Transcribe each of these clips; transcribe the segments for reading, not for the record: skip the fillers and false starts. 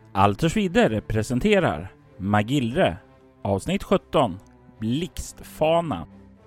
Altersvider presenterar Magillre, avsnitt 17, Blixtfana.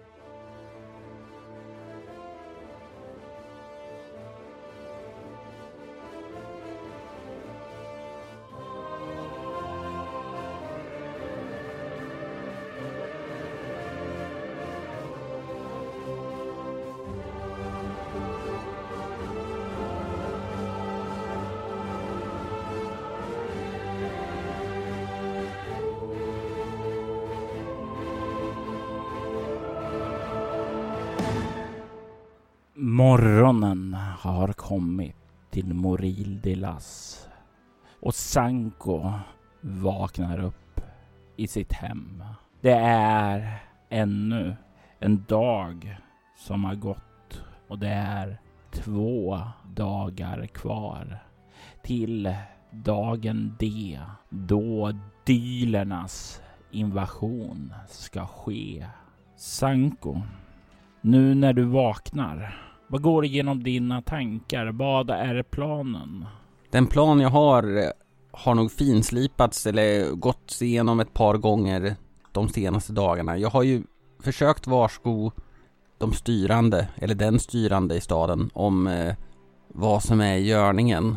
Morgonen har kommit till Morildelas och Sanko vaknar upp i sitt hem. Det är ännu en dag som har gått och det är 2 dagar kvar till dagen D då dylernas invasion ska ske. Sanko, nu när du vaknar, vad går igenom dina tankar? Vad är planen? Den plan jag har nog finslipats eller gått igenom ett par gånger de senaste dagarna. Jag har ju försökt varsko de styrande, eller den styrande i staden, om vad som är görningen.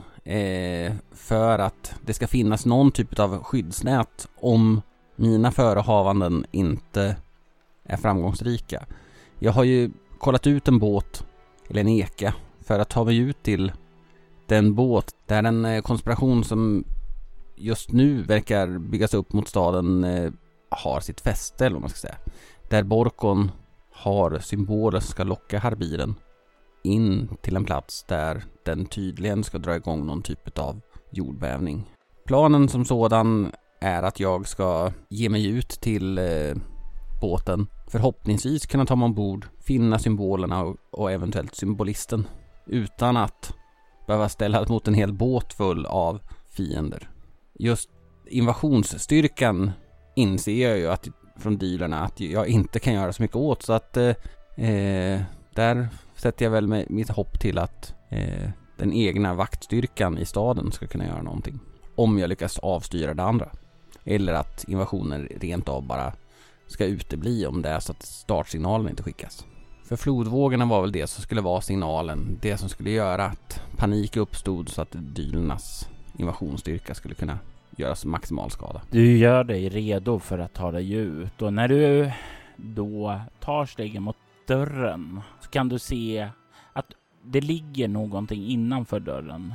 För att det ska finnas någon typ av skyddsnät om mina förehavanden inte är framgångsrika. Jag har ju kollat ut en båt eller en eka för att ta mig ut till den båt där en konspiration som just nu verkar byggas upp mot staden har sitt fäste, eller vad man ska säga. Där Borkon har symboler som ska locka Harbiren in till en plats där den tydligen ska dra igång någon typ av jordbävning. Planen som sådan är att jag ska ge mig ut till båten, förhoppningsvis kunna ta mig ombord, finna symbolerna och eventuellt symbolisten utan att behöva ställa mot en hel båt full av fiender. Just invasionsstyrkan inser jag ju att från dylarna att jag inte kan göra så mycket åt, så att där sätter jag väl mitt hopp till att den egna vaktstyrkan i staden ska kunna göra någonting om jag lyckas avstyra det andra, eller att invasionen rent av bara ska utebli om det är så att startsignalen inte skickas. För flodvågorna var väl det som skulle vara signalen, det som skulle göra att panik uppstod så att dylarnas invasionsstyrka skulle kunna göra så maximal skada. Du gör dig redo för att ta dig ut, och när du då tar stegen mot dörren så kan du se att det ligger någonting innanför dörren.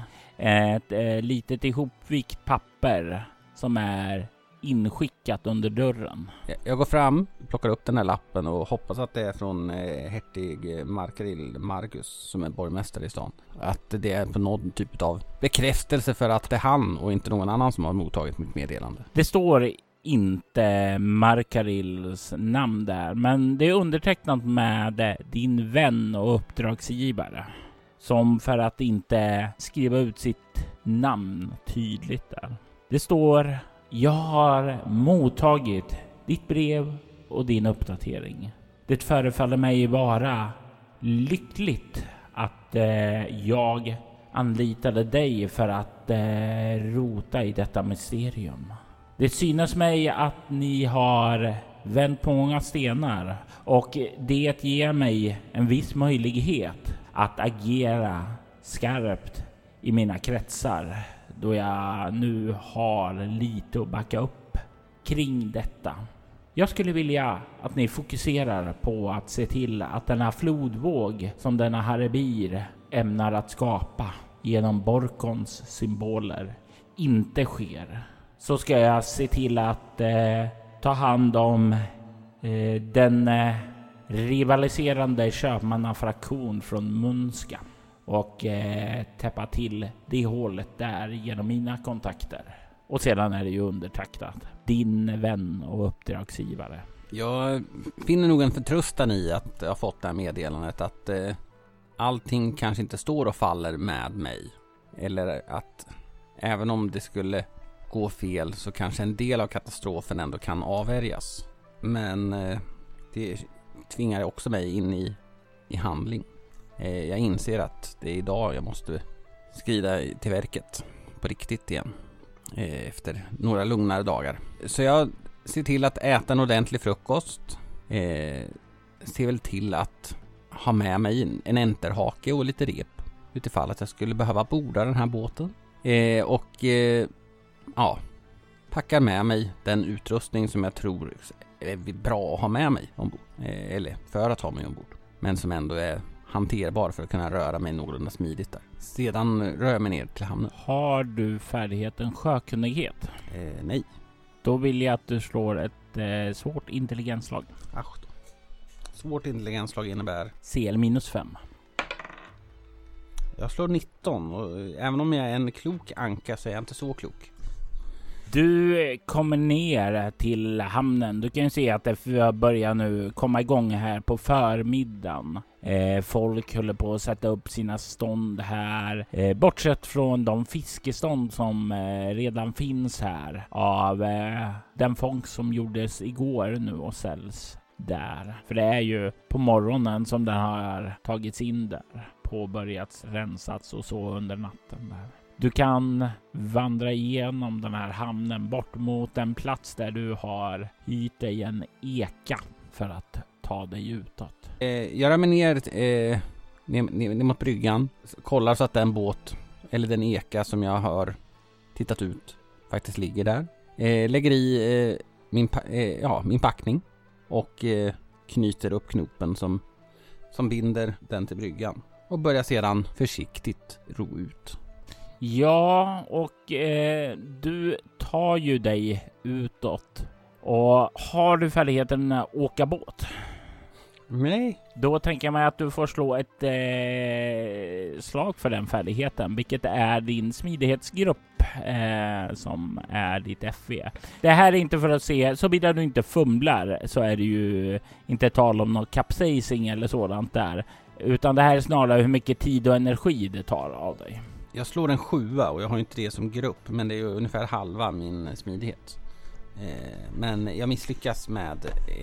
Ett litet ihopvikt papper som är inskickat under dörren. Jag går fram, plockar upp den här lappen och hoppas att det är från hertig Markarill Margus som är borgmästare i stan. Att det är på någon typ av bekräftelse för att det är han och inte någon annan som har mottagit mitt meddelande. Det står inte Markarills namn där, men det är undertecknat med din vän och uppdragsgivare, som för att inte skriva ut sitt namn tydligt där. Det står: jag har mottagit ditt brev och din uppdatering. Det förefaller mig vara lyckligt att jag anlitade dig för att rota i detta mysterium. Det synes mig att ni har vänt på många stenar, och det ger mig en viss möjlighet att agera skarpt i mina kretsar, då jag nu har lite att backa upp kring detta. Jag skulle vilja att ni fokuserar på att se till att denna flodvåg som denna Harbir ämnar att skapa genom Borkons symboler inte sker. Så ska jag se till att ta hand om den rivaliserande köpmannafraktion från Munska och täppa till det hålet där genom mina kontakter. Och sedan är det ju undertecknat din vän och uppdragsgivare. Jag finner nog en förtröstan i att jag har fått det här meddelandet att allting kanske inte står och faller med mig. Eller att även om det skulle gå fel så kanske en del av katastrofen ändå kan avvärjas. Men det tvingar också mig in i handling. Jag inser att det är idag jag måste skrida till verket på riktigt igen. efter några lugnare dagar. Så jag ser till att äta en ordentlig frukost. Ser väl till att ha med mig en enterhake och lite rep utifall att jag skulle behöva borda den här båten. Packar med mig den utrustning som jag tror är bra att ha med mig ombord. Eller för att ha mig ombord. Men som ändå är hanterbar för att kunna röra mig någorlunda smidigt där. Sedan rör jag mig ner till hamnen. Har du färdigheten sjökunnighet? Nej. Då vill jag att du slår ett svårt intelligensslag. Svårt intelligensslag innebär CL -5. Jag slår 19 och även om jag är en klok anka så är jag inte så klok. Du kommer ner till hamnen. Du kan ju se att det börjar nu komma igång här på förmiddagen. Folk håller på att sätta upp sina stånd här. Bortsett från de fiskestånd som redan finns här av den fångst som gjordes igår nu och säljs där. För det är ju på morgonen som den har tagits in där. Påbörjats, rensats och så under natten där. Du kan vandra igenom den här hamnen bort mot en plats där du har hyrt dig en eka för att ta dig utåt. Jag rör mig ner mot bryggan. Kollar så att den båt eller den eka som jag har tittat ut faktiskt ligger där. Lägger i min packning och knyter upp knopen som binder den till bryggan. Och börjar sedan försiktigt ro ut. Ja, och du tar ju dig utåt. Och har du färdigheten att åka båt? Nej. Då tänker jag mig att du får slå ett slag för den färdigheten. Vilket är din smidighetsgrupp som är ditt FV. Det här är inte för att se, så vidare du inte fumlar så är det ju inte tal om något capsizing eller sådant där. Utan det här är snarare hur mycket tid och energi det tar av dig. Jag slår en 7 och jag har inte det som grupp, men det är ju ungefär halva min smidighet. Men jag misslyckas med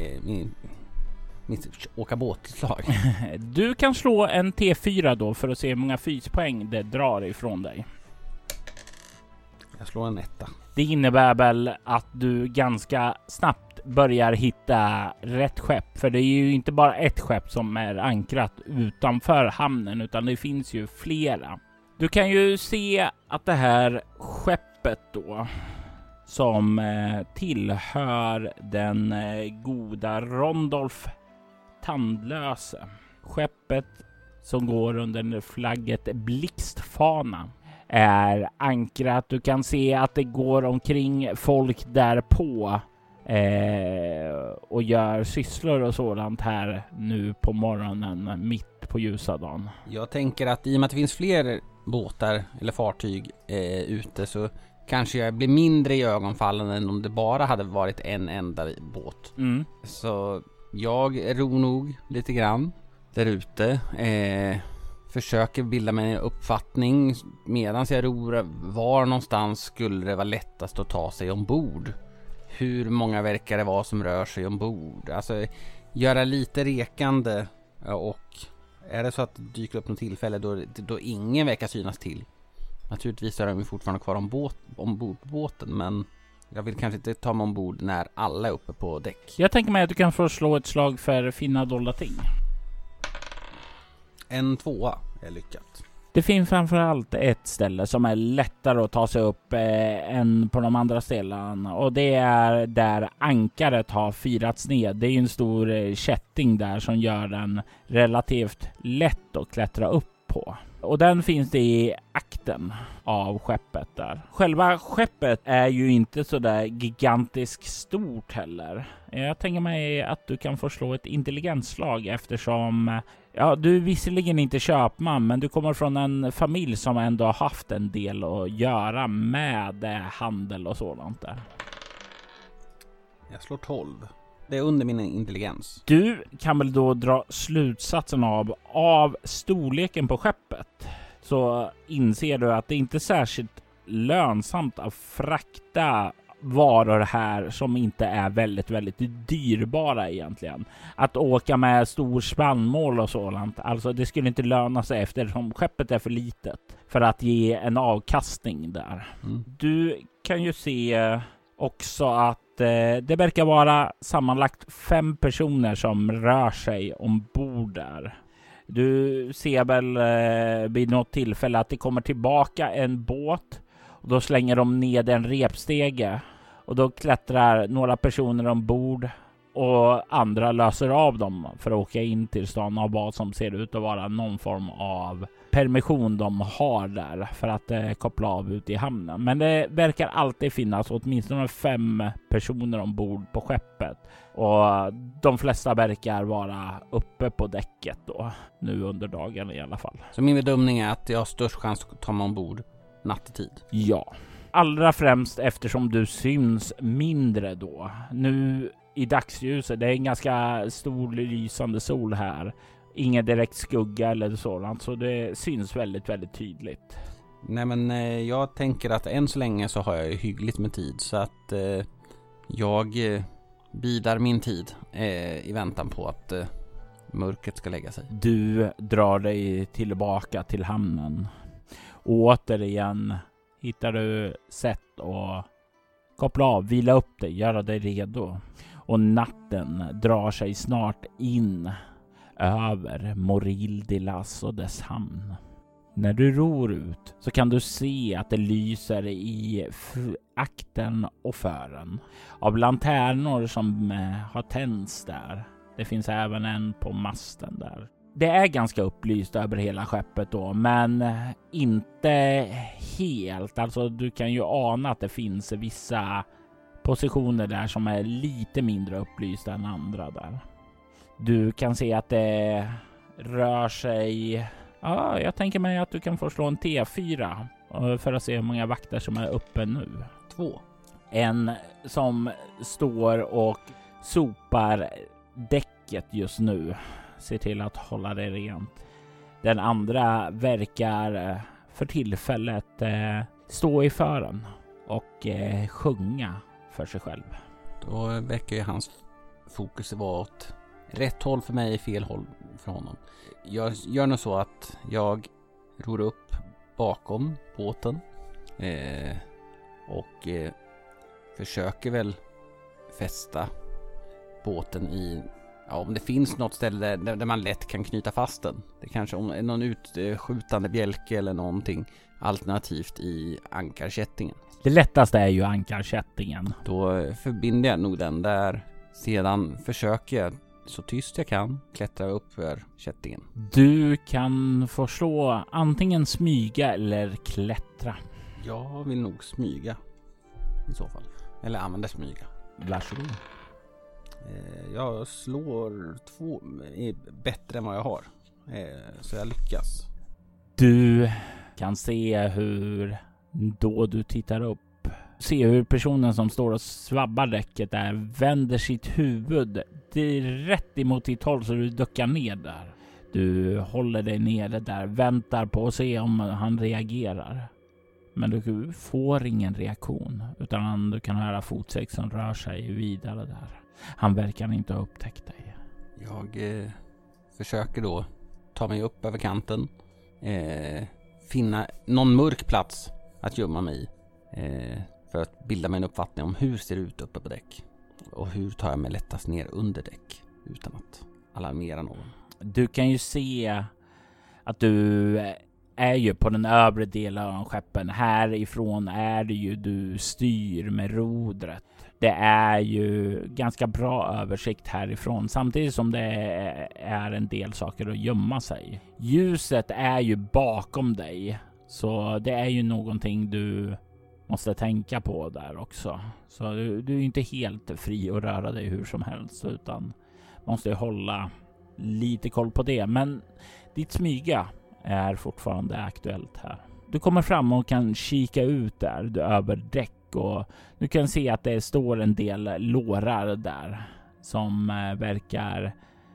mitt åka båtslag. Du kan slå en T4 då för att se hur många fyspoäng det drar ifrån dig. Jag slår en 1. Det innebär väl att du ganska snabbt börjar hitta rätt skepp. För det är ju inte bara ett skepp som är ankrat utanför hamnen, utan det finns ju flera. Du kan ju se att det här skeppet då, som tillhör den goda Rondolf Tandlöse. Skeppet som går under flagget Blixtfana är ankrat. Du kan se att det går omkring folk därpå och gör sysslor och sådant här nu på morgonen mitt på ljusa dagen. Jag tänker att i och med att det finns fler båtar eller fartyg ute så kanske jag blir mindre i ögonfallen än om det bara hade varit en enda båt. Mm. Så jag ror nog lite grann där ute. Försöker bilda mig en uppfattning medan jag ror var någonstans skulle det vara lättast att ta sig ombord. Hur många verkar det vara som rör sig ombord? Alltså göra lite rekande och är det så att det dyker upp något tillfälle då ingen verkar synas till. Naturligtvis är de fortfarande kvar ombord på båten, men jag vill kanske inte ta mig ombord när alla är uppe på däck. Jag tänker mig att du kan få slå ett slag för finna dolda ting. En 2 är lyckat. Det finns framförallt ett ställe som är lättare att ta sig upp än på de andra ställena. Och det är där ankaret har firats ned. Det är en stor kätting där som gör den relativt lätt att klättra upp på. Och den finns det i akten av skeppet där. Själva skeppet är ju inte så där gigantiskt stort heller. Jag tänker mig att du kan få slå ett intelligensslag eftersom du är visserligen inte köpman, men du kommer från en familj som ändå har haft en del att göra med handel och sådant där. Jag slår 12. Det är under min intelligens. Du kan väl då dra slutsatsen av storleken på skeppet. Så inser du att det inte är särskilt lönsamt att frakta varor här som inte är väldigt, väldigt dyrbara egentligen. Att åka med stor spannmål och sådant, alltså det skulle inte löna sig eftersom skeppet är för litet för att ge en avkastning där. Du kan ju se också att det verkar vara sammanlagt 5 personer som rör sig ombord där. Du ser väl vid något tillfälle att det kommer tillbaka en båt och då slänger de ned en repstege och då klättrar några personer ombord och andra löser av dem för att åka in till stan av vad som ser ut att vara någon form av permission de har där för att koppla av ut i hamnen. Men det verkar alltid finnas åtminstone 5 personer ombord på skeppet och de flesta verkar vara uppe på däcket då, nu under dagen i alla fall. Så min bedömning är att jag har störst chans att ta mig ombord nattetid? Ja, allra främst eftersom du syns mindre då. Nu i dagsljuset, det är en ganska stor lysande sol här. Ingen direkt skugga eller sådant, så det syns väldigt, väldigt tydligt. Nej, men jag tänker att än så länge så har jag hyggligt med tid, så att jag bidar min tid i väntan på att mörkret ska lägga sig. Du drar dig tillbaka till hamnen. Återigen hittar du sätt att koppla av, vila upp dig, göra dig redo. Och natten drar sig snart in över Morildilas och dess hamn. När du ror ut så kan du se att det lyser i akten och fören av lanternor som har tänts där. Det finns även en på masten där. Det är ganska upplyst över hela skeppet då, men inte helt. Alltså du kan ju ana att det finns vissa positioner där som är lite mindre upplysta än andra där. Du kan se att det rör sig... Ja, jag tänker mig att du kan få slå en T4 för att se hur många vakter som är uppe nu. 2. En som står och sopar däcket just nu. Se till att hålla det rent. Den andra verkar för tillfället stå i fören och sjunga för sig själv. Då verkar ju hans fokus vara åt rätt håll för mig, fel håll för honom. Jag gör nog så att jag ror upp bakom båten och försöker väl fästa båten i, ja, om det finns något ställe där man lätt kan knyta fast den. Det kanske om någon utskjutande bjälke eller någonting, alternativt i ankarkättingen. Det lättaste är ju ankarkättingen. Då förbinder jag nog den där. Sedan försöker jag så tyst jag kan klättra upp för kättingen. Du kan få slå antingen smyga eller klättra. Jag vill nog smyga i så fall. Eller använda smyga. Varsågod. Jag slår 2 bättre än vad jag har. Så jag lyckas. Du kan se hur då du tittar upp. Se hur personen som står och svabbar däcket där vänder sitt huvud direkt emot ditt håll så du duckar ner där. Du håller dig nere där, väntar på att se om han reagerar. Men du får ingen reaktion utan du kan höra fotsteg som rör sig vidare där. Han verkar inte ha upptäckt dig. Jag försöker då ta mig upp över kanten. Finna någon mörk plats att gömma mig i. För att bilda mig en uppfattning om hur ser det ut uppe på däck. Och hur tar jag mig lättast ner under däck utan att alarmera någon. Du kan ju se att du är ju på den övre delen av skeppen. Härifrån är det ju du styr med rodret. Det är ju ganska bra översikt härifrån samtidigt som det är en del saker att gömma sig. Ljuset är ju bakom dig så det är ju någonting du måste tänka på där också. Så du är inte helt fri att röra dig hur som helst utan måste hålla lite koll på det. Men ditt smyga är fortfarande aktuellt här. Du kommer fram och kan kika ut där över däck och du kan se att det står en del lårar där som verkar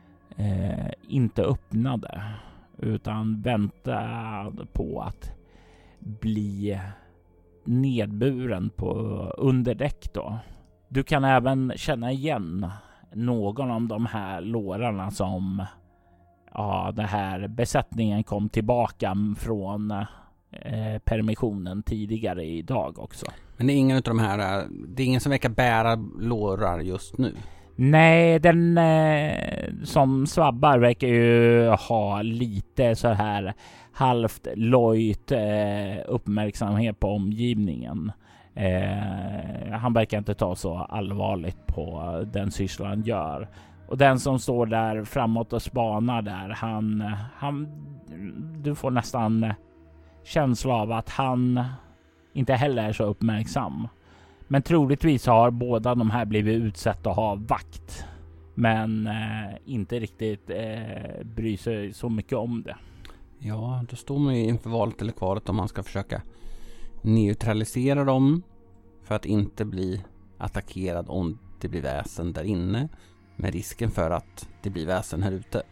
inte öppnade utan väntar på att bli nedburen på underdäck då. Du kan även känna igen någon av de här lårarna som det här besättningen kom tillbaka från permissionen tidigare idag också. Men det är ingen av de här, det är ingen som verkar bära lårar just nu. Nej, den som svabbar verkar ju ha lite så här halvt lojt uppmärksamhet på omgivningen. Han verkar inte ta så allvarligt på den sysslan han gör. Och den som står där framåt och spanar där, han du får nästan känsla av att han inte heller är så uppmärksam. Men troligtvis har båda de här blivit utsatta att ha vakt. Men inte riktigt bryr sig så mycket om det. Ja, då står man ju inför valet eller kvalet om man ska försöka neutralisera dem för att inte bli attackerad om det blir väsen där inne. Med risken för att det blir väsen här ute.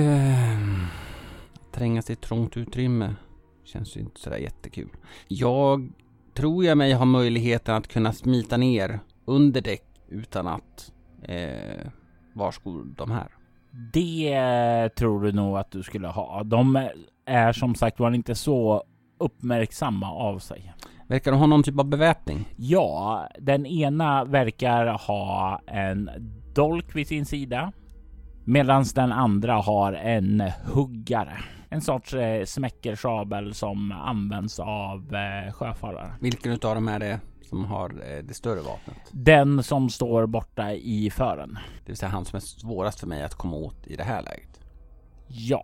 Tränga sig i ett trångt utrymme känns ju inte sådär jättekul. Jag tror jag mig har möjligheten att kunna smita ner under däck utan att varskor de här. Det tror du nog att du skulle ha. De är som sagt var inte så uppmärksamma av sig. Verkar de ha någon typ av beväpning? Ja, den ena verkar ha en dolk vid sin sida. Medan den andra har en huggare. En sorts smäckersabel som används av sjöfarare. Vilken utav dem är det som har det större vapnet? Den som står borta i fören. Det vill säga han som är svårast för mig att komma åt i det här läget. Ja.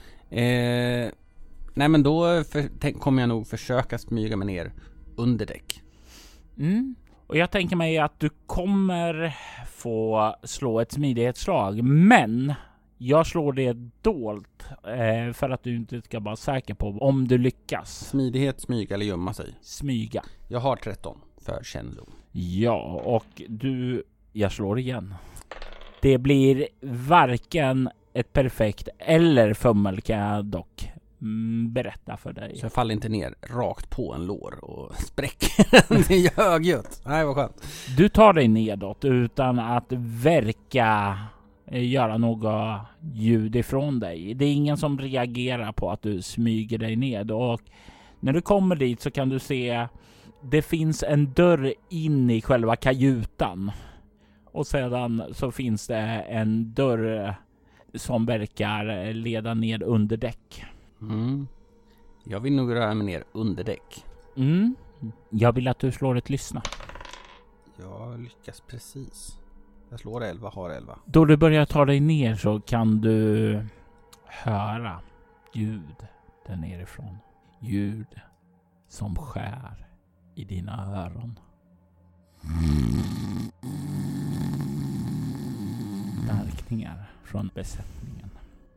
Nej men då kommer jag nog försöka smyga mig ner under däck. Och jag tänker mig att du kommer få slå ett smidighetsslag. Men jag slår det dolt för att du inte ska vara säker på om du lyckas. Smidighet, smyga eller gömma sig? Smyga. Jag har 13 för kännedom. Ja, och jag slår igen. Det blir varken ett perfekt eller fummel, kan jag dock berätta för dig. Så jag faller inte ner rakt på en lår och spräcker den. Det är högljutt. Nej, vad skönt. Du tar dig nedåt utan att verka göra något ljud ifrån dig. Det är ingen som reagerar på att du smyger dig ned. Och när du kommer dit så kan du se det finns en dörr in i själva kajutan. Och sedan så finns det en dörr som verkar leda ner under däck. Jag vill nog röra mig ner under däck. Jag vill att du slår ett lyssna. Jag lyckas precis. Jag slår 11, har 11. Då du börjar ta dig ner så kan du höra ljud där nerifrån. Ljud som skär i dina öron. Märkningar från besättningen.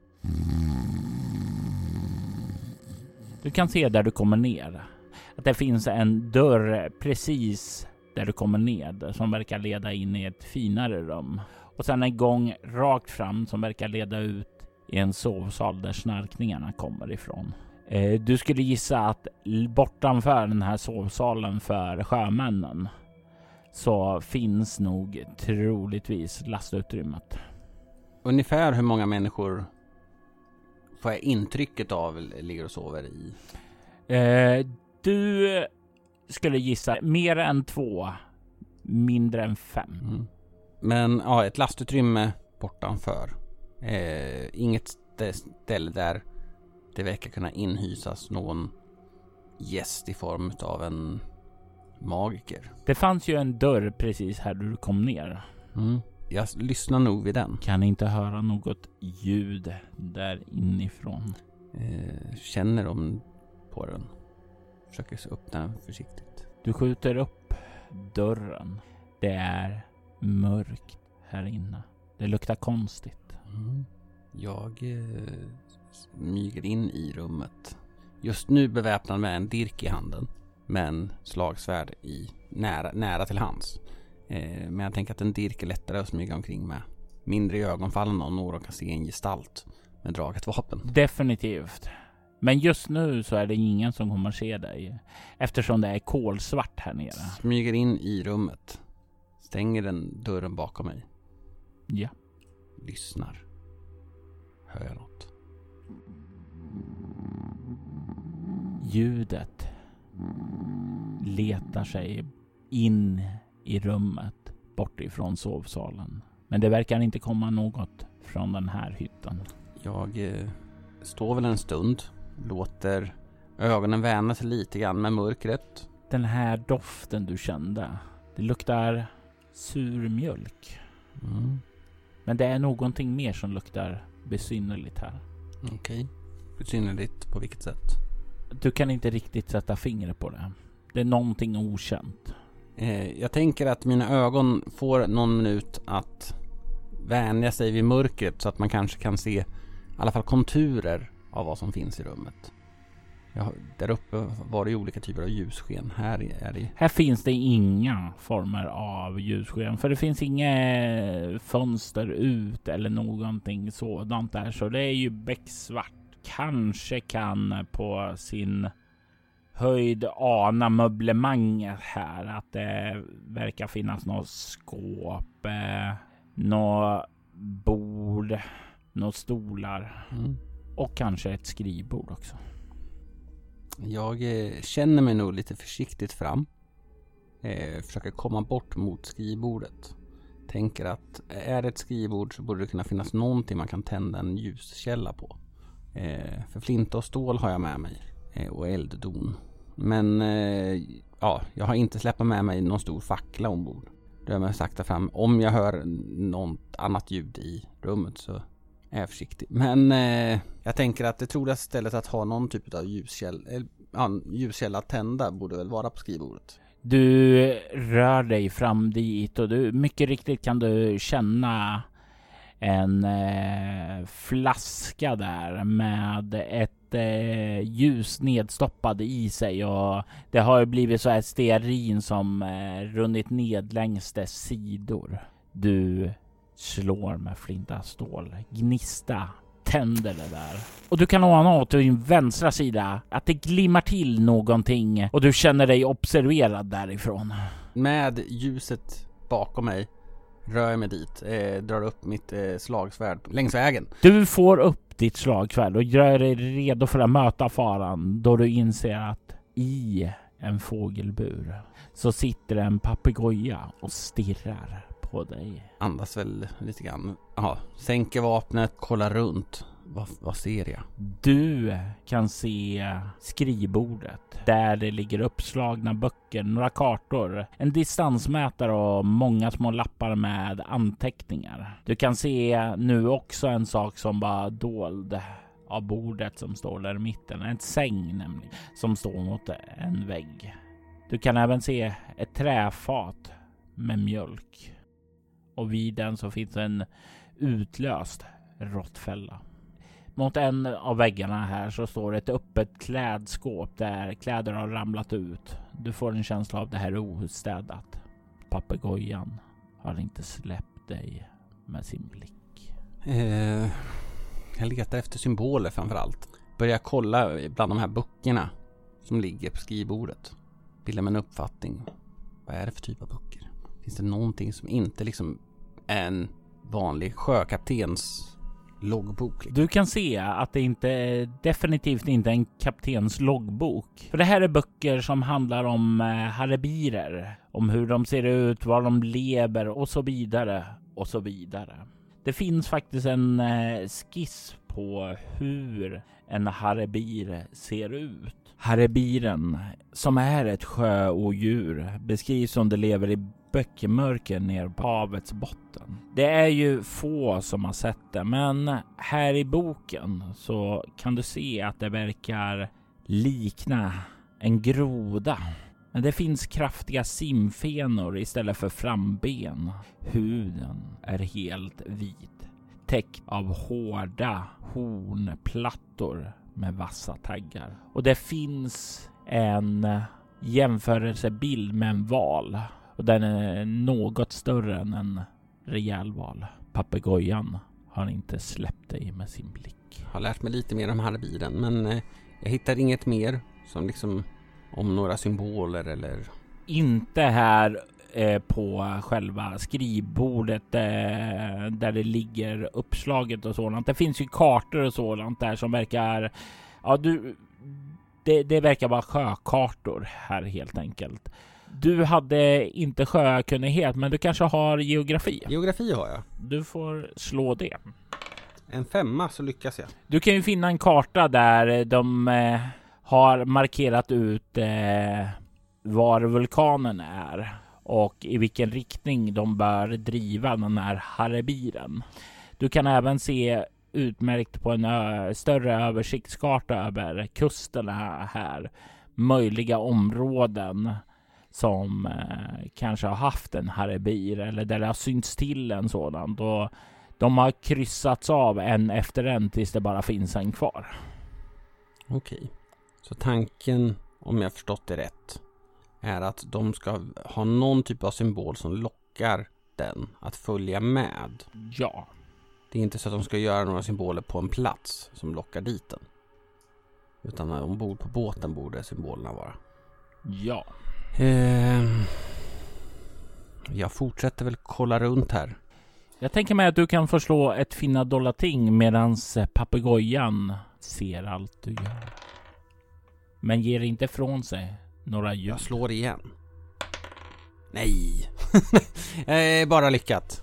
Du kan se där du kommer ner att det finns en dörr precis där du kommer ned som verkar leda in i ett finare rum. Och sen en gång rakt fram som verkar leda ut i en sovsal där snarkningarna kommer ifrån. Du skulle gissa att bortanför den här sovsalen för sjömännen så finns nog troligtvis lastutrymmet. Ungefär hur många människor får jag intrycket av ligger och sover i? Du skulle gissa mer än 2, mindre än 5. Men ja, ett lastutrymme bortanför. Inget ställe där det verkar kunna inhysas någon gäst i form av en magiker. Det fanns ju en dörr precis här du kom ner. Jag lyssnar nog vid den. Kan inte höra något ljud där inifrån. Känner de på den. Försöker öppna den försiktigt. Du skjuter upp dörren. Det är mörkt här inne. Det luktar konstigt. Jag smyger in i rummet. Just nu beväpnad med en dirk i handen. Men slagsvärd nära till hands. Men jag tänker att en dirk är lättare att smyga omkring med. Mindre i ögonfallen och några kan se en gestalt med draget vapen. Definitivt. Men just nu så är det ingen som kommer se dig. Eftersom det är kolsvart här nere. Smyger in i rummet. Stänger den dörren bakom mig. Ja. Lyssnar. Hör jag något? Ljudet letar sig in i rummet bort ifrån sovsalen. Men det verkar inte komma något från den här hytten. Jag står väl en stund, låter ögonen vända sig lite grann med mörkret. Den här doften du kände, det luktar sur mjölk. Men det är någonting mer som luktar besynnerligt här. Okej. Besynnerligt på vilket sätt? Du kan inte riktigt sätta fingret på det. Det är någonting okänt. Jag tänker att mina ögon får någon minut att vänja sig vid mörkret så att man kanske kan se i alla fall konturer av vad som finns i rummet. Där uppe var det olika typer av ljussken. Här finns det inga former av ljussken. För det finns inga fönster ut eller någonting sådant där. Så det är ju becksvart. Kanske kan på sin höjd ana möblemanget här. Att det verkar finnas något skåp, något bord, några stolar. Och kanske ett skrivbord också. Jag känner mig nog lite försiktigt fram. Försöker komma bort mot skrivbordet. Tänker att är det ett skrivbord så borde det kunna finnas någonting man kan tända en ljuskälla på. För flinta och stål har jag med mig. Och elddon. Men jag har inte släppt med mig någon stor fackla ombord. Då har jag sakta fram. Om jag hör något annat ljud i rummet så är jag försiktig. Men jag tänker att det troligaste stället att ha någon typ av ljuskälla tända borde väl vara på skrivbordet. Du rör dig fram dit och mycket riktigt kan du känna en flaska där med ett ljus nedstoppad i sig, och det har blivit så här stearin som runnit ned längs dess sidor. Du slår med flinta stål. Gnista tänder det där. Och du kan ana åt din vänstra sida att det glimmar till någonting och du känner dig observerad därifrån. Med ljuset bakom mig rör jag mig dit. Drar upp mitt slagsvärd längs vägen. Du får upp ditt slagsvärd och gör dig redo för att möta faran då du inser att i en fågelbur så sitter en papegoja och stirrar på dig. Andas väl lite grann. Sänker vapnet, kollar runt. Vad ser jag? Du kan se skrivbordet där det ligger uppslagna böcker, några kartor, en distansmätare och många små lappar med anteckningar. Du kan se nu också en sak som var dold av bordet som står där i mitten. En säng nämligen som står mot en vägg. Du kan även se ett träfat med mjölk. Och vid den så finns en utlöst råttfälla. Mot en av väggarna här så står ett öppet klädskåp där kläder har ramlat ut. Du får en känsla av det här ostädat. Papegojan har inte släppt dig med sin blick. Jag letar efter symboler framförallt. Börjar kolla bland de här böckerna som ligger på skrivbordet. Bilda mig en uppfattning. Vad är det för typ av böcker? Finns det någonting som inte liksom är en vanlig sjökaptens loggbok? Du kan se att det definitivt inte är en kaptens loggbok. För det här är böcker som handlar om harabirer. Om hur de ser ut, var de lever och så vidare. Och så vidare. Det finns faktiskt en skiss på hur en harabir ser ut. Harabiren, som är ett sjöodjur, beskrivs som det lever i böckmörker ner på havets botten. Det är ju få som har sett det, men här i boken så kan du se att det verkar likna en groda. Men det finns kraftiga simfenor istället för framben. Huden är helt vit, täckt av hårda hornplattor med vassa taggar. Och det finns en jämförelsebild med en val. Och den är något större än en rejäl val. Papegojan har inte släppt dig med sin blick. Jag har lärt mig lite mer om harabiren, men jag hittar inget mer som liksom om några symboler eller... Inte här på själva skrivbordet där det ligger uppslaget och sådant. Det finns ju kartor och sådant där som verkar... Ja, Det verkar vara sjökartor här helt enkelt. Du hade inte sjökunnighet, men du kanske har geografi. Geografi har jag. Du får slå det. En 5 så lyckas jag. Du kan ju finna en karta där de har markerat ut var vulkanen är och i vilken riktning de bör driva den här Harebiren. Du kan även se utmärkt på en större översiktskarta över kusterna här möjliga områden som kanske har haft en Harebir eller där det har synts till en sådan. Då de har kryssats av en efter en tills det bara finns en kvar. Okej. Så tanken, om jag förstått det rätt, är att de ska ha någon typ av symbol som lockar den att följa med. Ja. Det är inte så att de ska göra några symboler på en plats som lockar dit den. Utan ombord på båten borde symbolerna vara. Ja. Jag fortsätter väl kolla runt här. Jag tänker mig att du kan få slå ett finna dollarting medans papegojan ser allt du gör. Men ger inte från sig några ljud. Jag slår igen. Nej. Bara lyckat.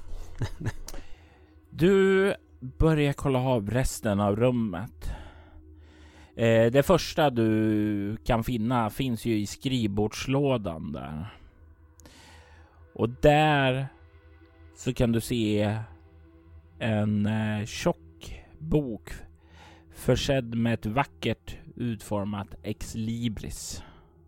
Du börjar kolla av resten av rummet. Det första du kan finna finns ju i skrivbordslådan där. Och där så kan du se en tjock bok försedd med ett vackert utformat ex libris.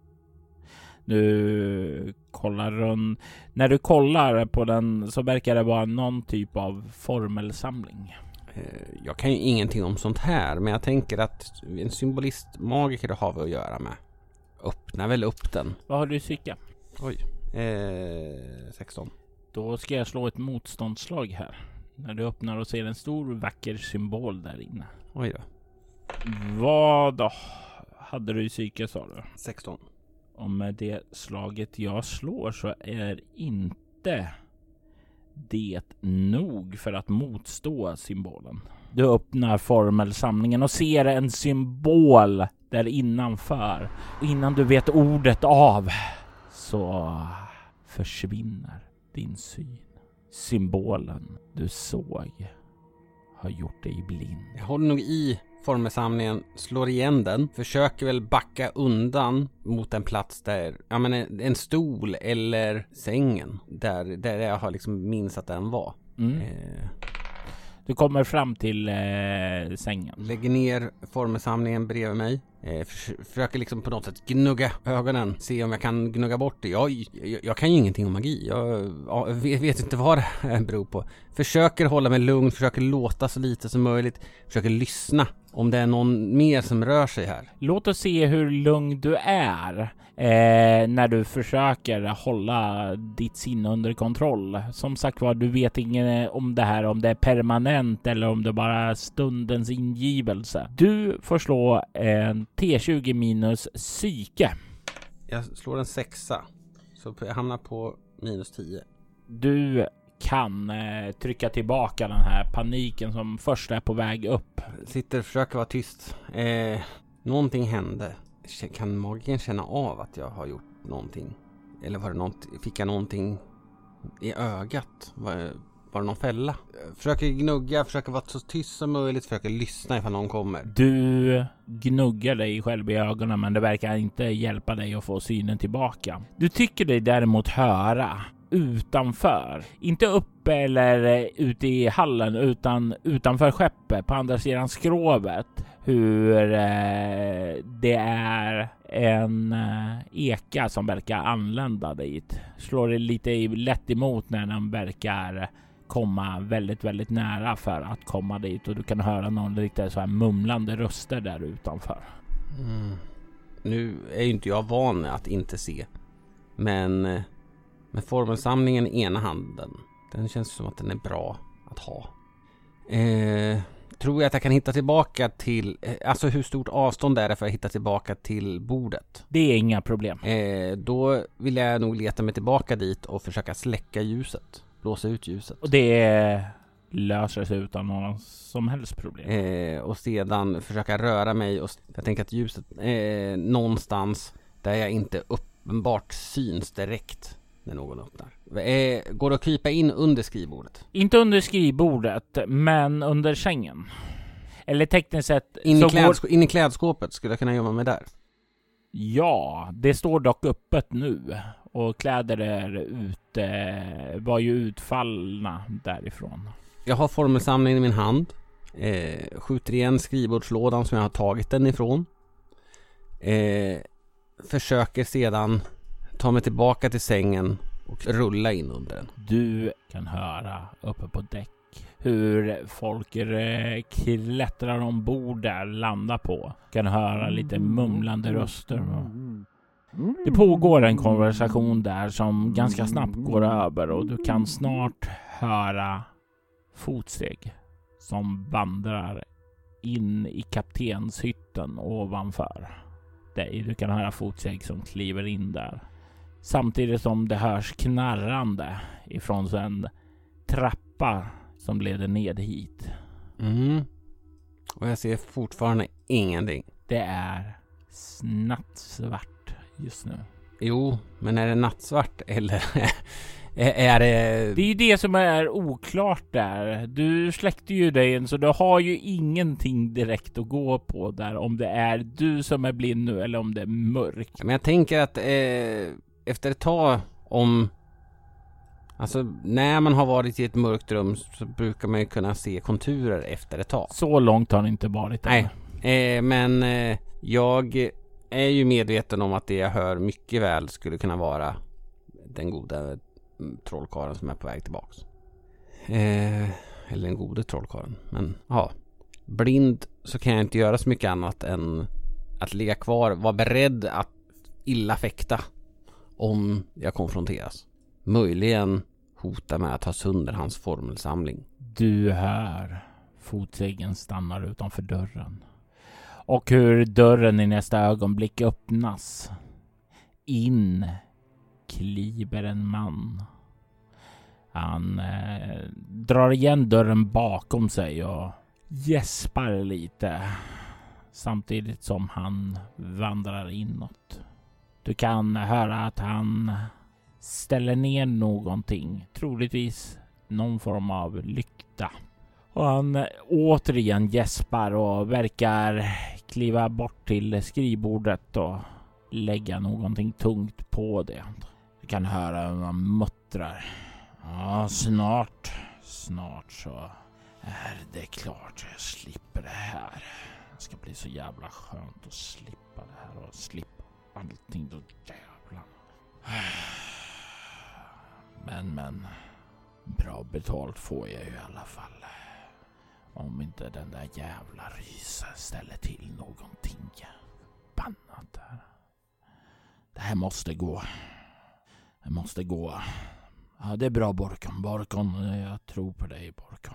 Du kollar runt. När du kollar på den så verkar det vara någon typ av formelsamling. Jag kan ju ingenting om sånt här, men jag tänker att en symbolist-magiker har vi att göra med. Öppna väl upp den. Vad har du i psyke? Oj. 16. Då ska jag slå ett motståndsslag här. När du öppnar och ser en stor vacker symbol där inne. Oj då. Vad då hade du i psyke, sa du? 16. Och med det slaget jag slår så är inte det nog för att motstå symbolen. Du öppnar formelsamlingen och ser en symbol där innanför. Och innan du vet ordet av så försvinner din syn. Symbolen du såg har gjort dig blind. Jag håller nog i formelsamlingen, slår igen den, försöker väl backa undan mot en plats där, ja men en stol eller sängen där jag har liksom minns att den var. Du kommer fram till sängen. Lägger ner formelsamlingen bredvid mig. Försöker liksom på något sätt gnugga ögonen. Se om jag kan gnugga bort det. Jag kan ju ingenting om magi. Jag vet inte vad det beror på. Försöker hålla mig lugn. Försöker låta så lite som möjligt. Försöker lyssna om det är någon mer som rör sig här. Låt oss se hur lugn du är när du försöker hålla ditt sinne under kontroll. Som sagt var, du vet ingen om det här, om det är permanent eller om det bara är stundens ingivelse. Du får slå en T20 minus psyke. Jag slår en 6, så jag hamnar på minus 10. Du kan trycka tillbaka den här paniken som först är på väg upp. Sitter och försöker vara tyst. Någonting hände. Kan magen känna av att jag har gjort någonting? Eller var det fick jag någonting i ögat? Var det någon fälla? Försöker gnugga, försöker vara så tyst som möjligt, försöker lyssna ifall någon kommer. Du gnuggar dig själv i ögonen, men det verkar inte hjälpa dig att få synen tillbaka. Du tycker dig däremot höra utanför. Inte uppe eller ute i hallen, utan utanför skeppet på andra sidan skrovet. Hur det är en eka som verkar anlända dit. Slår det lite lätt emot när den verkar komma väldigt, väldigt nära för att komma dit. Och du kan höra någon lite så här mumlande röster där utanför. Nu är ju inte jag van att inte se. Men med formelsamlingen i ena handen, den känns som att den är bra att ha. Tror jag att jag kan hitta tillbaka till... Alltså hur stort avstånd är det för att hitta tillbaka till bordet? Det är inga problem. Då vill jag nog leta mig tillbaka dit och försöka släcka ljuset. Blåsa ut ljuset. Och det löser sig utan någon som helst problem. Och sedan försöka röra mig. Och jag tänker att ljuset någonstans där jag inte uppenbart syns direkt när någon öppnar. Går det att krypa in under skrivbordet? Inte under skrivbordet, men under sängen. Eller tekniskt sett... In i klädskåpet skulle jag kunna gömma mig där. Ja, det står dock öppet nu. Och kläder är var ju utfallna därifrån. Jag har formelsamlingen i min hand. Skjuter igen skrivbordslådan som jag har tagit den ifrån. Försöker sedan ta mig tillbaka till sängen och rulla in under den. Du kan höra uppe på däck hur folk klättrar ombord där, landar på. Kan höra lite mumlande röster. Det pågår en konversation där som ganska snabbt går över och du kan snart höra fotsteg som vandrar in i kaptenshytten ovanför dig. Du kan höra fotsteg som kliver in där. Samtidigt som det hörs knarrande ifrån en trappa som leder ned hit. Och jag ser fortfarande ingenting. Det är nattsvart just nu. Jo, men är det nattsvart eller är det... Det är ju det som är oklart där. Du släckte ju dig så du har ju ingenting direkt att gå på där. Om det är du som är blind nu eller om det är mörkt. Men jag tänker att efter ett tag alltså när man har varit i ett mörkt rum så brukar man ju kunna se konturer efter ett tag. Så långt har det inte varit. Nej, men jag är ju medveten om att det jag hör mycket väl skulle kunna vara den goda trollkaren som är på väg tillbaks. Eller den gode trollkaren. Men ja, blind så kan jag inte göra så mycket annat än att ligga kvar, vara beredd att illa fäkta om jag konfronteras. Möjligen hota med att ta sönder hans formelsamling. Du hör fotstegen stannar utanför dörren. Och hur dörren i nästa ögonblick öppnas. In kliver en man. Han drar igen dörren bakom sig och gäspar lite. Samtidigt som han vandrar inåt. Du kan höra att han ställer ner någonting. Troligtvis någon form av lykta. Och han återigen gäspar och verkar kliva bort till skrivbordet och lägga någonting tungt på det. Du kan höra hur han muttrar. Ja, snart så är det klart. Jag slipper det här. Det ska bli så jävla skönt att slippa det här och slippa allting då jävlar. Men bra betalt får jag ju i alla fall. Om inte den där jävla rysen ställer till någonting bannat där. Det här måste gå. Det måste gå. Ja, det är bra Borkon. Jag tror på dig Borkon.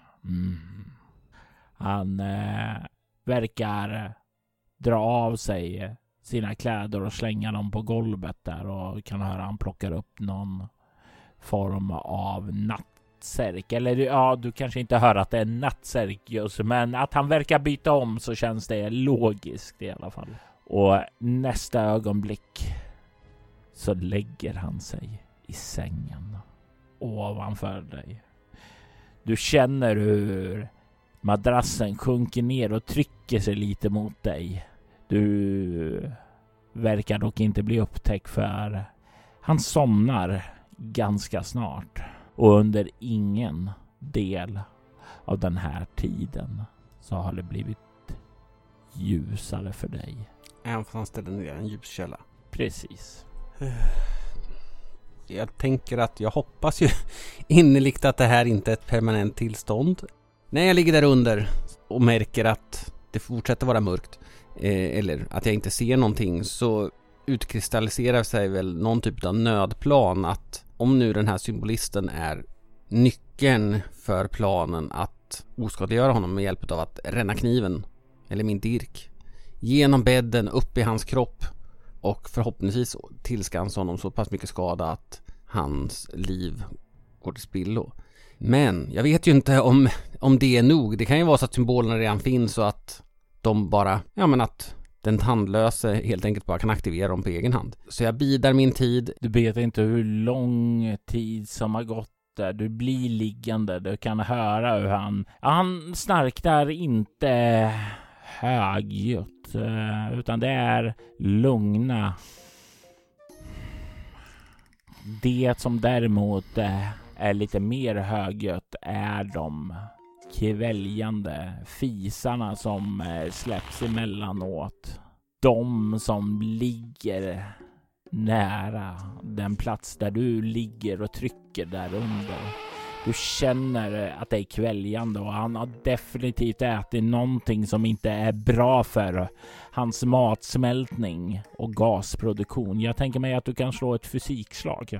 Han verkar dra av sig sina kläder och slänga dem på golvet där och kan höra han plockar upp någon form av nattsärk. Eller ja, du kanske inte hör att det är nattsärk just, men att han verkar byta om så känns det logiskt i alla fall. Och nästa ögonblick så lägger han sig i sängen ovanför dig. Du känner hur madrassen sjunker ner och trycker sig lite mot dig. Du verkar dock inte bli upptäckt för han somnar ganska snart. Och under ingen del av den här tiden så har det blivit ljusare för dig. Även fast han ställer ner en ljuskälla. Precis. Jag tänker att jag hoppas ju innerligt att det här inte är ett permanent tillstånd. När jag ligger där under och märker att det fortsätter vara mörkt eller att jag inte ser någonting, så utkristalliserar sig väl någon typ av nödplan att om nu den här symbolisten är nyckeln för planen att oskadliggöra honom med hjälp av att ränna kniven eller min dirk genom bädden upp i hans kropp och förhoppningsvis tillskansa honom så pass mycket skada att hans liv går till spillo. Men jag vet ju inte om det är nog. Det kan ju vara så att symbolerna redan finns och att de bara, att den tandlöse helt enkelt bara kan aktivera dem på egen hand. Så jag bidar min tid. Du vet inte hur lång tid som har gått där. Du blir liggande. Du kan höra hur han snarkar inte högljutt, utan det är lugna. Det som däremot är lite mer högljutt är de kväljande fisarna som släpps emellanåt. De som ligger nära den plats där du ligger och trycker där under. Du känner att det är kväljande och han har definitivt ätit någonting som inte är bra för hans matsmältning och gasproduktion. Jag tänker mig att du kan slå ett fysikslag.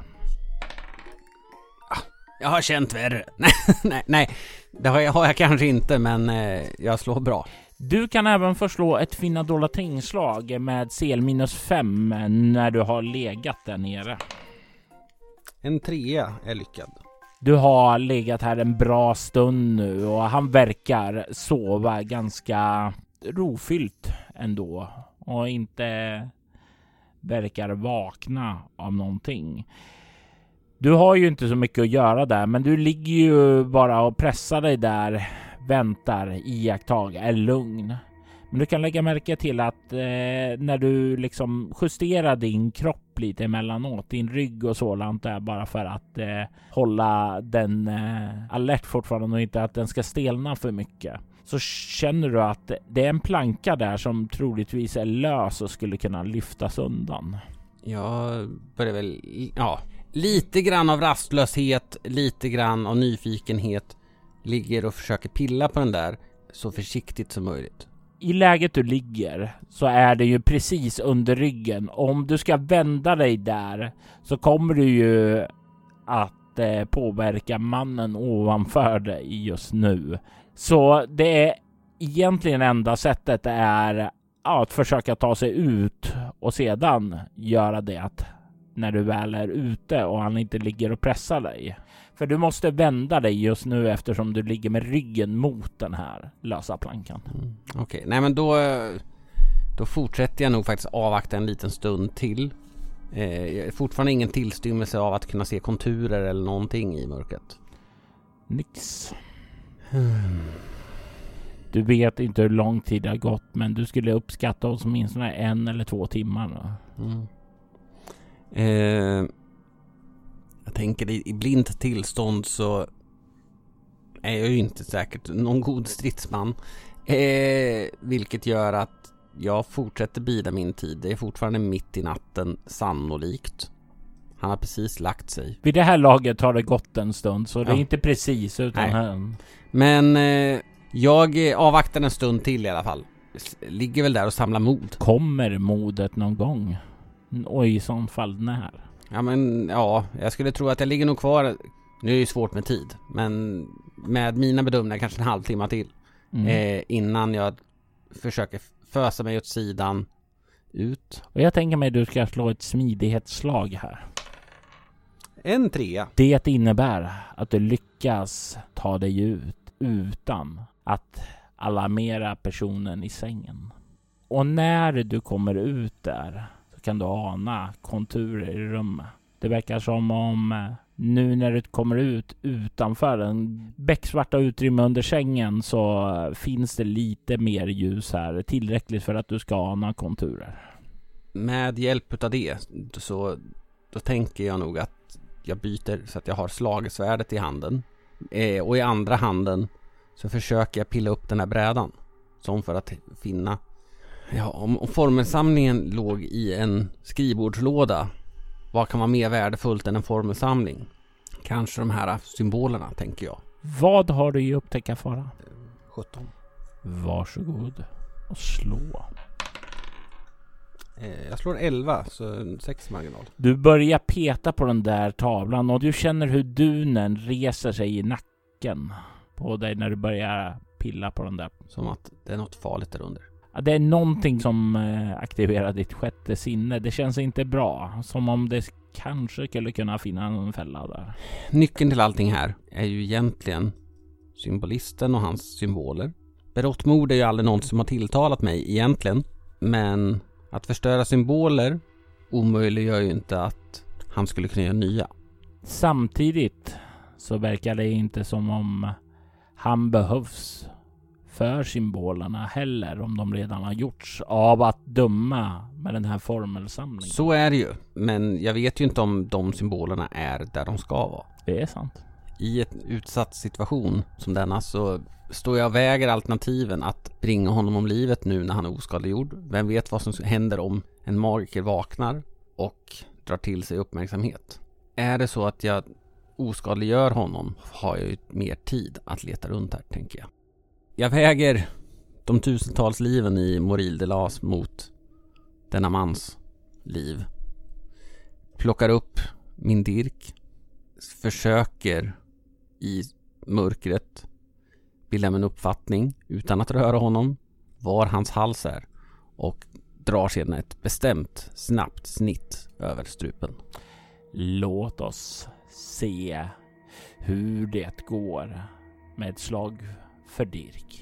Jag har känt värre. nej. Det har jag kanske inte, men jag slår bra. Du kan även förslå ett finna dolda tingslag med CL-5 när du har legat där nere. En 3 är lyckad. Du har legat här en bra stund nu och han verkar sova ganska rofyllt ändå och inte verkar vakna av någonting. Du har ju inte så mycket att göra där, men du ligger ju bara och pressar dig där, väntar, iakttar, är lugn. Men du kan lägga märke till att när du liksom justerar din kropp lite emellanåt, din rygg och sådant där, bara för att hålla den alert fortfarande och inte att den ska stelna för mycket, så känner du att det är en planka där som troligtvis är lös och skulle kunna lyftas undan. Jag börjar väl, lite grann av rastlöshet, lite grann av nyfikenhet, ligger och försöker pilla på den där så försiktigt som möjligt. I läget du ligger så är det ju precis under ryggen. Om du ska vända dig där så kommer du ju att påverka mannen ovanför dig just nu. Så det är egentligen enda sättet är att försöka ta sig ut och sedan göra det när du väl är ute och han inte ligger och pressar dig. För du måste vända dig just nu eftersom du ligger med ryggen mot den här lösa plankan. Okej, nej men då fortsätter jag nog faktiskt avvakta en liten stund till. Fortfarande ingen tillstymmelse av att kunna se konturer eller någonting i mörkret. Nix. Du vet inte hur lång tid det har gått, men du skulle uppskatta åtminstone 1 eller 2 timmar. Jag tänker i blint tillstånd så är jag ju inte säkert någon god stridsman. Vilket gör att jag fortsätter bida min tid. Det är fortfarande mitt i natten, sannolikt. Han har precis lagt sig. Vid det här laget har det gått en stund, så det är inte precis utan här. Men jag avvaktar en stund till i alla fall. Ligger väl där och samlar mod. Kommer modet någon gång? Och i sånt fall när? Jag skulle tro att jag ligger nog kvar. Nu är det ju svårt med tid, men med mina bedömningar kanske en halvtimme till innan jag försöker fösa mig åt sidan ut. Och jag tänker mig att du ska slå ett smidighetsslag här. En 3. Det innebär att du lyckas ta dig ut utan att alarmera personen i sängen. Och när du kommer ut där så kan du ana konturer i rummet. Det verkar som om nu när du kommer ut utanför en becksvarta utrymme under sängen så finns det lite mer ljus här. Tillräckligt för att du ska ana konturer. Med hjälp av det så då tänker jag nog att jag byter så att jag har slagsvärdet i handen. Och i andra handen så försöker jag pilla upp den här brädan. Som för att finna... Ja, om formelsamlingen låg i en skrivbordslåda, vad kan vara mer värdefullt än en formelsamling? Kanske de här symbolerna, tänker jag. Vad har du i upptäcka fara? 17. Varsågod och slå. Jag slår 11, så 6 marginal. Du börjar peta på den där tavlan och du känner hur dunen reser sig i nacken på dig när du börjar pilla på den där. Som att det är något farligt där under. Ja, det är någonting som aktiverar ditt sjätte sinne. Det känns inte bra. Som om det kanske skulle kunna finna en fälla där. Nyckeln till allting här är ju egentligen symbolisten och hans symboler. Berått mod är ju aldrig någon som har tilltalat mig egentligen. Men att förstöra symboler omöjliggör ju inte att han skulle kunna göra nya. Samtidigt så verkar det inte som om han behövs för symbolerna heller, om de redan har gjorts, av att döma med den här formelsamlingen. Så är det ju, men jag vet ju inte om de symbolerna är där de ska vara. Det är sant. I en utsatt situation som denna så står jag och väger alternativen att bringa honom om livet nu när han är oskadegjord. Vem vet vad som händer om en magiker vaknar och drar till sig uppmärksamhet. Är det så att jag oskadliggör honom har jag ju mer tid att leta runt här, tänker jag. Jag väger de tusentals liven i Moril de Las mot denna mans liv. Plockar upp min dirk. Försöker i mörkret bilda en uppfattning utan att röra honom var hans hals är och drar sedan ett bestämt snabbt snitt över strupen. Låt oss se hur det går med ett slag för Dirk.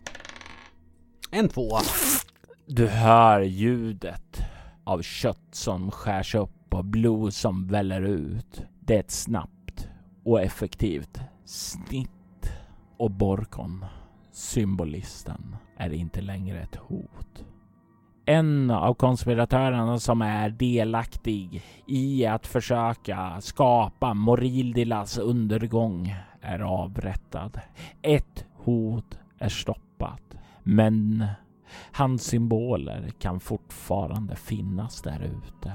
En 2. Du hör ljudet av kött som skärs upp och blod som väller ut. Det är ett snabbt och effektivt snitt. Och Borkon, symbolisten, är inte längre ett hot. En av konspiratörerna som är delaktig i att försöka skapa Moril de Las undergång är avrättad. Ett hot är stoppat, men hans symboler kan fortfarande finnas där ute.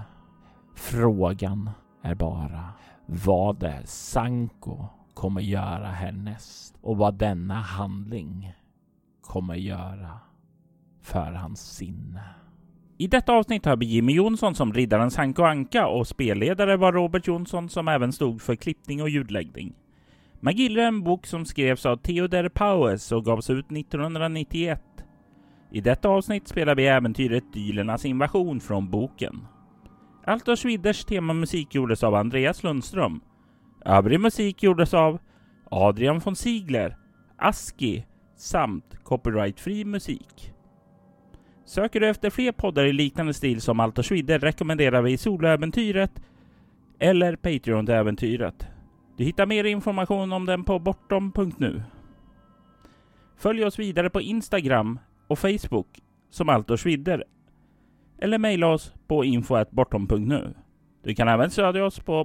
Frågan är bara vad det Sanko kommer göra härnäst och vad denna handling kommer göra för hans sinne. I detta avsnitt har vi Jimmy Jonsson som riddaren Sanko Anka och spelledare var Robert Jonsson som även stod för klippning och ljudläggning. Magillre är en bok som skrevs av Theodor Paues och gavs ut 1991. I detta avsnitt spelar vi äventyret Dylernas invasion från boken. Altor Schwidders temamusik gjordes av Andreas Lundström. Övrig musik gjordes av Adrian von Ziegler, Aski samt copyright-fri musik. Söker du efter fler poddar i liknande stil som Altor Schwidder rekommenderar vi Soloäventyret eller Patreon-äventyret. Du hittar mer information om den på bortom.nu. Följ oss vidare på Instagram och Facebook som Altor Schwidder eller mejla oss på info@bortom.nu. Du kan även stödja oss på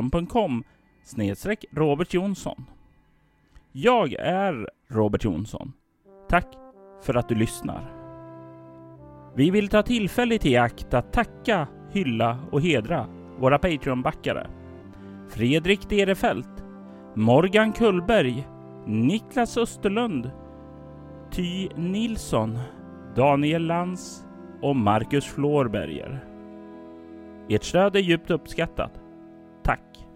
patreon.com/Robert Jonsson. Jag är Robert Jonsson. Tack för att du lyssnar. Vi vill ta tillfället i akt att tacka, hylla och hedra våra Patreon-backare. Fredrik Derefelt, Morgan Kullberg, Niklas Österlund, Ty Nilsson, Daniel Lantz och Marcus Florberger. Ert stöd är djupt uppskattat. Tack!